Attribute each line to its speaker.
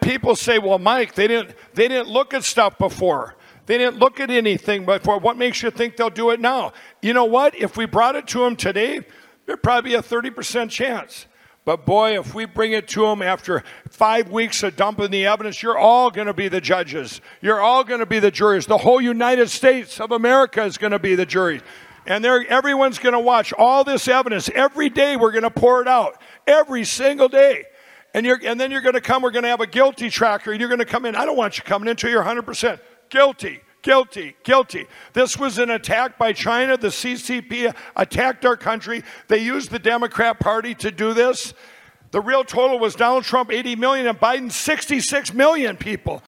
Speaker 1: people say, well, Mike, they didn't look at stuff before. They didn't look at anything before. What makes you think they'll do it now? You know what? If we brought it to them today, there'd probably be a 30% chance. But boy, if we bring it to them after 5 weeks of dumping the evidence, you're all going to be the judges. You're all going to be the juries. The whole United States of America is going to be the jury. And everyone's going to watch all this evidence. Every day we're going to pour it out. Every single day. And then you're going to come, we're going to have a guilty tracker, and you're going to come in. I don't want you coming in until you're 100% guilty. Guilty, guilty. This was an attack by China. The CCP attacked our country. They used the Democrat Party to do this. The real total was Donald Trump, 80 million, and Biden, 66 million people.